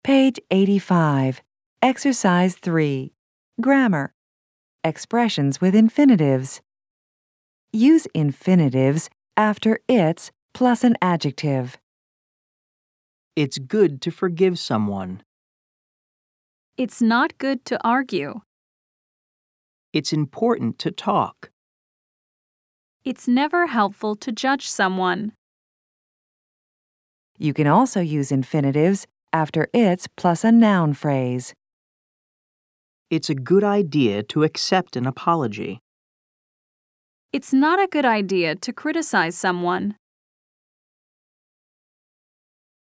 Page 85. Exercise 3. Grammar. Expressions with infinitives. Use infinitives after it's plus an adjective. It's good to forgive someone. It's not good to argue. It's important to talk. It's never helpful to judge someone. You can also use infinitives after it's plus a noun phrase. It's a good idea to accept an apology. It's not a good idea to criticize someone.